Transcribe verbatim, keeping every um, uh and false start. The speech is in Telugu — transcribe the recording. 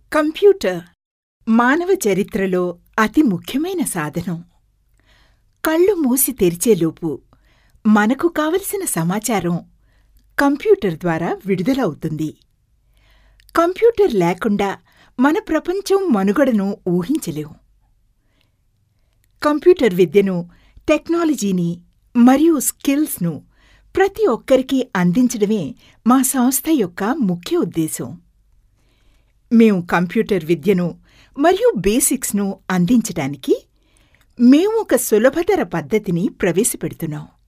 కంప్యూటర్ మానవ చరిత్రలో అతి ముఖ్యమైన సాధనం. కళ్ళు మూసి తెరిచేలోపు మనకు కావలసిన సమాచారం కంప్యూటర్ ద్వారా విడుదల అవుతుంది. కంప్యూటర్ లేకుండా మన ప్రపంచం మనుగడను ఊహించలేం. కంప్యూటర్ విద్యను, టెక్నాలజీని మరియు స్కిల్స్ను ప్రతి ఒక్కరికీ అందించడమే మా సంస్థ యొక్క ముఖ్య ఉద్దేశం. మేము కంప్యూటర్ విద్యను మరియు బేసిక్స్ను అందించడానికి మేము ఒక సులభతర పద్ధతిని ప్రవేశపెడుతున్నాం.